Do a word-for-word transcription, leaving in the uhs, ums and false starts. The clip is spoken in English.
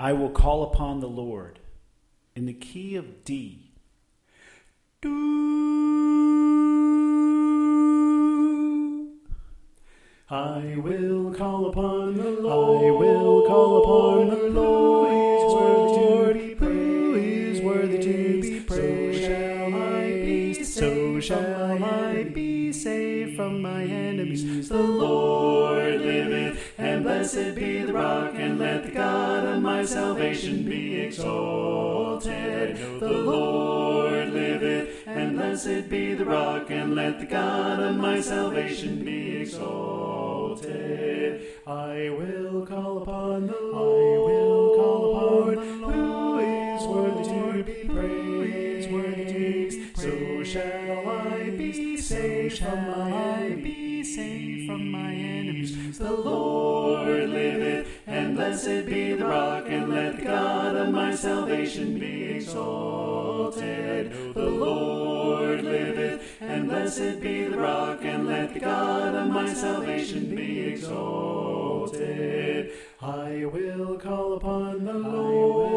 I will call upon the Lord in the key of D. Do. I will call upon the Lord. I will call upon the Lord. Who is worthy to be praised? So shall I be saved from my enemies. The Lord liveth, and blessed be the rock, and let the God of my salvation be exalted. The Lord liveth, and blessed be the rock, and let the God of my salvation be exalted. I will call upon the Lord. I will call upon the Lord. Who is worthy to be praised? Worthy to be so shall I be saved from my be saved from my enemies. The Lord liveth, and blessed be the rock, and let the God of my salvation be exalted. The Lord liveth, and blessed be the rock, and let the God of my salvation be exalted. I will call upon the Lord.